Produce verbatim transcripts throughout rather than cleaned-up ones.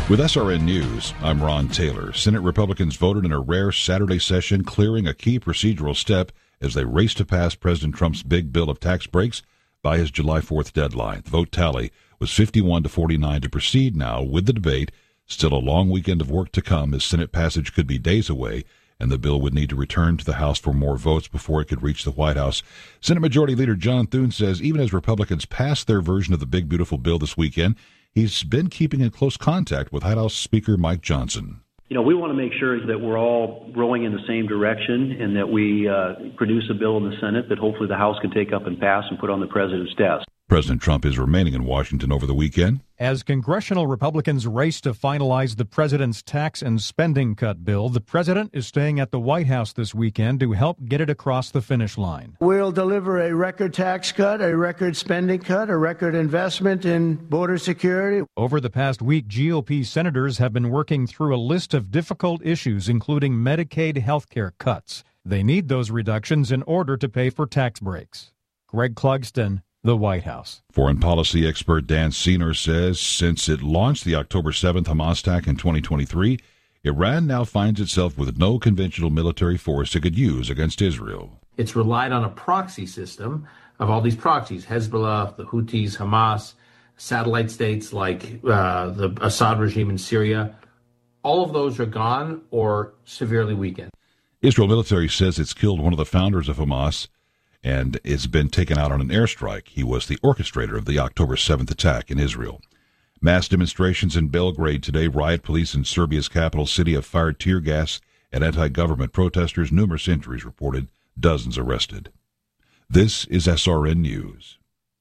With S R N News, I'm Ron Taylor. Senate Republicans voted in a rare Saturday session, clearing a key procedural step as they race to pass President Trump's big bill of tax breaks by his July fourth deadline. The vote tally was fifty-one to forty-nine to proceed now with the debate. Still a long weekend of work to come, as Senate passage could be days away, and the bill would need to return to the House for more votes before it could reach the White House. Senate Majority Leader John Thune says even as Republicans pass their version of the big, beautiful bill this weekend, he's been keeping in close contact with White House Speaker Mike Johnson. You know, we want to make sure that we're all rowing in the same direction and that we uh, produce a bill in the Senate that hopefully the House can take up and pass and put on the president's desk. President Trump is remaining in Washington over the weekend. As congressional Republicans race to finalize the president's tax and spending cut bill, the president is staying at the White House this weekend to help get it across the finish line. We'll deliver a record tax cut, a record spending cut, a record investment in border security. Over the past week, G O P senators have been working through a list of difficult issues, including Medicaid health care cuts. They need those reductions in order to pay for tax breaks. Greg Clugston, the White House. Foreign policy expert Dan Senor says since it launched the October seventh Hamas attack in twenty twenty-three, Iran now finds itself with no conventional military force it could use against Israel. It's relied on a proxy system of all these proxies, Hezbollah, the Houthis, Hamas, satellite states like uh, the Assad regime in Syria. All of those are gone or severely weakened. Israel military says it's killed one of the founders of Hamas, and it's been taken out on an airstrike. He was the orchestrator of the October seventh attack in Israel. Mass demonstrations in Belgrade today. Riot police in Serbia's capital city have fired tear gas at anti-government protesters. Numerous injuries reported, dozens arrested. This is S R N News.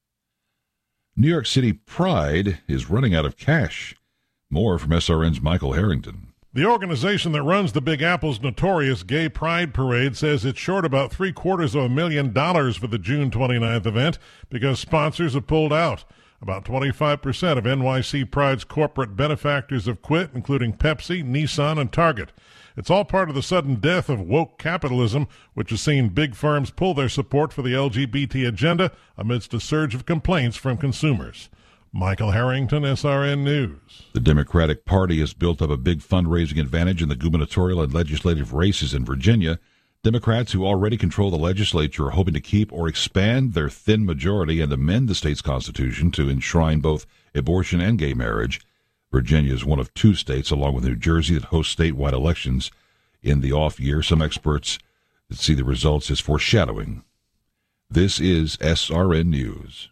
New York City Pride is running out of cash. More from S R N's Michael Harrington. The organization that runs the Big Apple's notorious Gay Pride Parade says it's short about three quarters of a million dollars for the June twenty-ninth event because sponsors have pulled out. About twenty-five percent of N Y C Pride's corporate benefactors have quit, including Pepsi, Nissan, and Target. It's all part of the sudden death of woke capitalism, which has seen big firms pull their support for the L G B T agenda amidst a surge of complaints from consumers. Michael Harrington, S R N News. The Democratic Party has built up a big fundraising advantage in the gubernatorial and legislative races in Virginia. Democrats, who already control the legislature, are hoping to keep or expand their thin majority and amend the state's constitution to enshrine both abortion and gay marriage. Virginia is one of two states, along with New Jersey, that host statewide elections in the off year. Some experts see the results as foreshadowing. This is S R N News.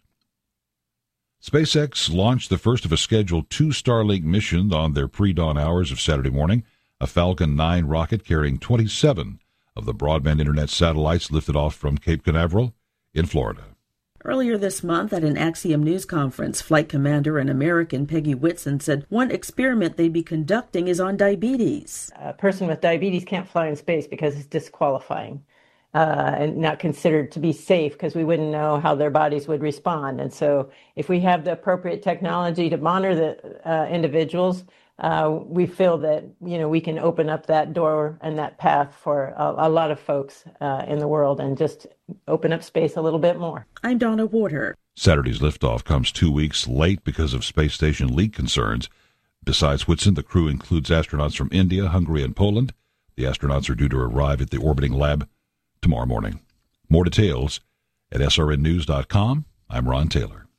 SpaceX launched the first of a scheduled two Starlink missions on their pre-dawn hours of Saturday morning. A Falcon nine rocket carrying twenty-seven of the broadband internet satellites lifted off from Cape Canaveral in Florida. Earlier this month at an Axiom News conference, Flight Commander and American Peggy Whitson said one experiment they'd be conducting is on diabetes. A person with diabetes can't fly in space because it's disqualifying. Uh, and not considered to be safe because we wouldn't know how their bodies would respond. And so if we have the appropriate technology to monitor the uh, individuals, uh, we feel that, you know, we can open up that door and that path for a, a lot of folks uh, in the world and just open up space a little bit more. I'm Donna Warder. Saturday's liftoff comes two weeks late because of space station leak concerns. Besides Whitson, the crew includes astronauts from India, Hungary, and Poland. The astronauts are due to arrive at the orbiting lab tomorrow morning. More details at S R N news dot com. I'm Ron Taylor.